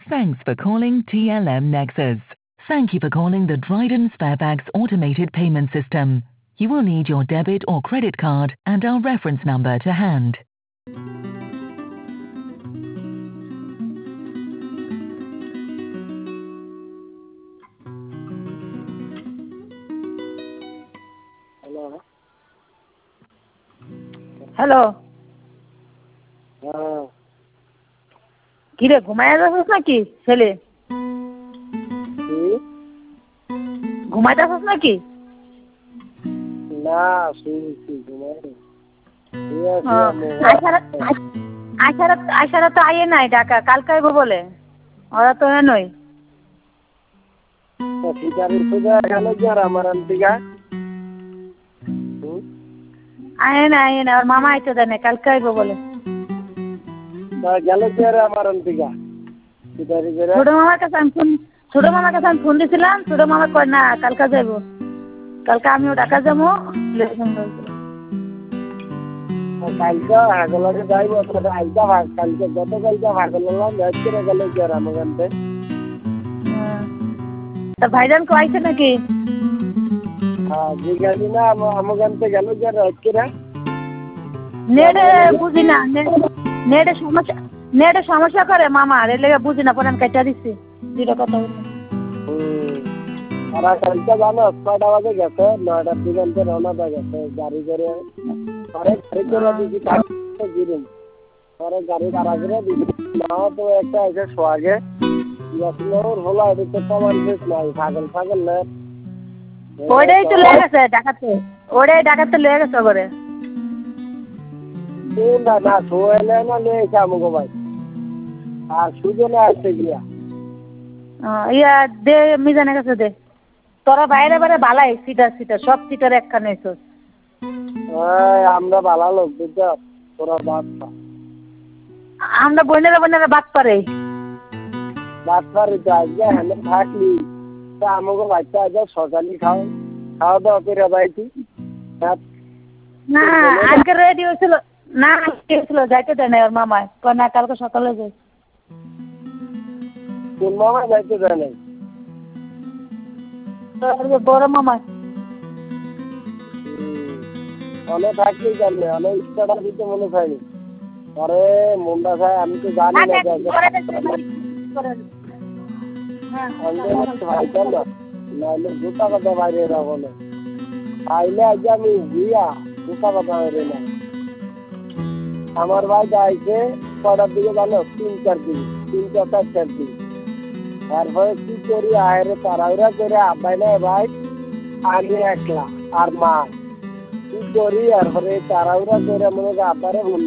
Thanks for calling TLM Nexus. Thank you for calling the Dryden Sparebags automated payment system. You will need your debit or credit card and our reference number to hand. Hello, হ্যাঁ, কিরে ঘুমায় যাচ্ছিস নাকি ছেলে? কি? ঘুমাইতেছিস নাকি? না, শুনছি ঘুমাইনি। শুয়ে আছি হ্যাঁ, আমি। আইসারা তো আইয়ে নাই ঢাকা, কালকে আইবো বলে। ওরা তো নই। শিকারির খুঁজে গেল কি আর আমার আন্টিকা? আইয়ে না, ওর মামা আইতে দেয় না, কালকে আইবো বলে। গেল কি আর আমার আন্টিকা? শিকারি করে ছোট মামার কাছে আমি ফোন দিছিলাম, ছোট মামা কয় না কালকে যাইবো। কালকে আমিও ঢাকা যাবো। কালকে হাগলাকে যাইব কালকে গতকালকে হাগলাম ভেজ করে গেল কি আর আমার আনতে? তা ভাইজান কো আইছে নাকি? হ্যাঁ, জিজ্ঞাসি না আমার আনতে গেল কি আর ভেজ করে? নেটে বুঝি না, নেটে সমস্যা করে মামা, এর লেগে বুঝি না, পরে আমি কেটে দিচ্ছি দুটো কথা বলি। ওরা কালকে জানো 6টা বাজে গেছে, 9টার দিকে আনতে রওনা হয়ে গেছে গাড়ি করে। পরে গাড়ি করে দিদি গিরিন পরে গাড়ি ভাড়া করে দিদি নাও তো একটা এসে সোয়াগে ইয়াসিনোর হলো এদিকে প্রমাণ শেষ নাই পাগল না। ওটাই তো লেগে গেছে ডাকাতে, ওটাই ডাকাতে লেগে গেছে করে। না শোয়েলে না নিয়ে এসে আমাকে ভাই আর সুজনে আসতে গিয়া ইয়া দে মিজানের কাছে দে। তোরা বাইরে বাইরে ভালাই সিটার সব সিটার একখানে এসোস। আমরা ভালো লোক বুঝছ, তোরা বাচ্চা আমরা বোনেরা বাদ পারে। বাচ্চার আজকে হ্যাঁ থাকলি তা আমাকে বাচ্চা আজ সকালে খাওয়া দাওয়া করে বাইছি। না আজকে রেডি হয়েছিল, না হয়েছিল যাইতে দেয় না ওর মামায়, কয় না কালকে সকালে যাই। কোন মামা যাইতে দেয় নাই? বড় মামায়। অনেক থাকলেই জানবে, অনেক ইচ্ছাটা দিতে মনে হয়নি। পরে মুন্ডা খায় আমি তো জানি না ভাইতাম না, নাহলে জুতা কথা বাইরে যাবো না। আইলে আজ আমি গিয়া জুতা কথা বাইরে না। আমার ভাই যাইছে কটার দিকে জানো? 3-4 দিন। তারপরে কি করি আয়রে তাড়াহুড়া করে আব্বাই না ভাই আমি একলা আর মা কি করি, তারপরে তাড়াহুড়া করে মনে আব্বারে